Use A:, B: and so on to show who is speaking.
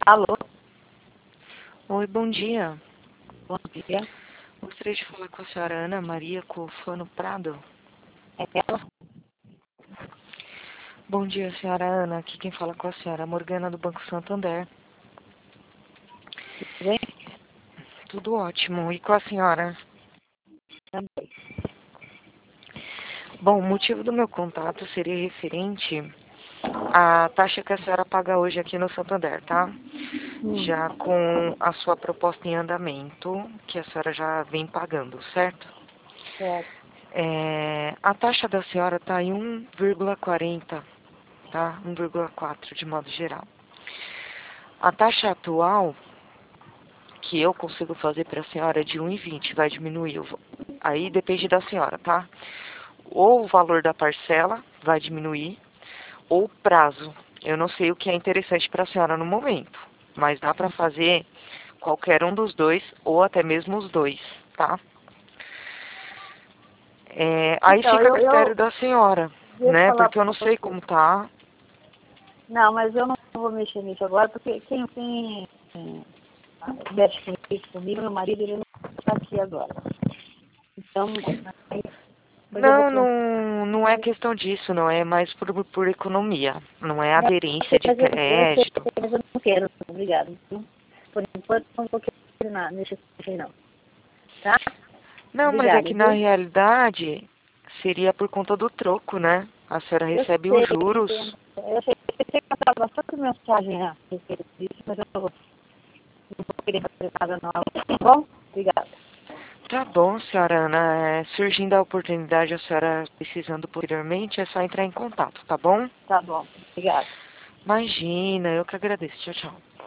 A: Alô,
B: Oi, bom dia.
A: bom dia.
B: Gostaria de falar com a senhora Ana Maria Cofano Prado.
A: É ela?
B: Bom dia, senhora Ana. Aqui quem fala com a senhora é Morgana do Banco Santander.
A: Tudo bem?
B: Tudo ótimo. E com a senhora?
A: Também.
B: Bom, o motivo do meu contato seria referente à taxa que a senhora paga hoje aqui no Santander, tá? Já com a sua proposta em andamento, que a senhora já vem pagando, certo?
A: Certo.
B: A taxa da senhora está em 1,40, tá? 1,4 de modo geral. A taxa atual que eu consigo fazer para a senhora é de 1,20, vai diminuir. Aí depende da senhora, tá? Ou o valor da parcela vai diminuir, ou o prazo. Eu não sei o que é interessante para a senhora no momento, mas dá para fazer qualquer um dos dois, ou até mesmo os dois, tá? Aí
A: Então,
B: fica a critério da senhora,
A: deixa eu
B: né?
A: falar
B: Porque eu
A: para
B: não sei
A: você.
B: como tá.
A: Não, mas eu não vou mexer nisso agora, porque quem mexe com isso comigo, meu marido, ele não está aqui agora. Então, mas eu vou
B: Não,
A: pensar.
B: não é questão disso, não é mais por economia. Não é
A: Não,
B: aderência de
A: mas eu sei,
B: crédito.
A: mas eu não quero, obrigado. Por enquanto, não vou querer nada, mexer com isso, não. Tá?
B: Não, mas é
A: Obrigada,
B: que na
A: viu?
B: realidade seria por conta do troco, né? A senhora
A: Eu
B: recebe os
A: sei,
B: juros.
A: eu sei que eu estava bastante mensagem a respeito disso, mas eu não vou querer fazer nada não. Tá bom? Obrigada.
B: Tá bom, senhora Ana. Surgindo a oportunidade, a senhora precisando posteriormente, é só entrar em contato, tá bom?
A: Tá bom. Obrigada.
B: Imagina, eu que agradeço. Tchau, tchau.